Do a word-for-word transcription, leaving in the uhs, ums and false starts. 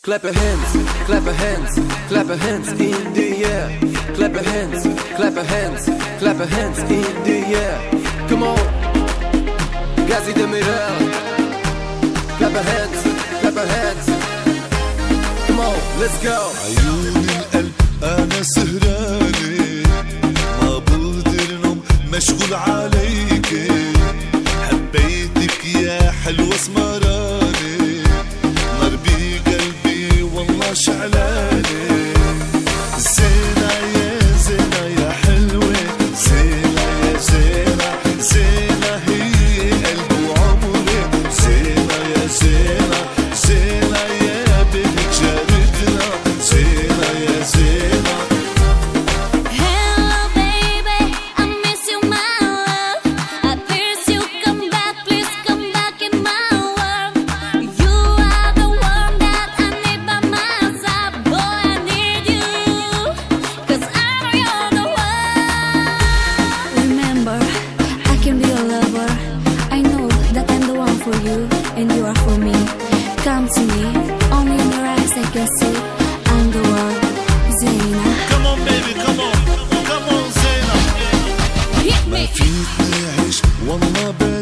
Clap your hands, clap your hands, clap your hands in the air. Clap your hands, clap your hands, clap your hands in the air. Come on, Gazi Demirel. Clap your hands, clap your hands. Come on, let's go. عيون القلب أنا سهراني، ما بقدر نوم مشغول عليك. حبيتك يا حلوة سمراني، نار بقلبي والله شعلاني. زينة يا زينة يا حلوة، زينة يا زينة، زينة هي قلبي وعمري. زينة يا زينة، زينة يا بنت جارتنا. زينة يا زينة. Hello baby, I miss you my love. I miss you, come back, please come back in my world. You are the one that I need by my side. Boy, I need you, cause I know you're the one. Remember, I can be your lover. I know that I'm the one for you, and you are for me. Come to me, only in your eyes I can see I'm the one, Zeyna. Come on baby, come on, come on زينة. Hit ما me. فيك نعيش والله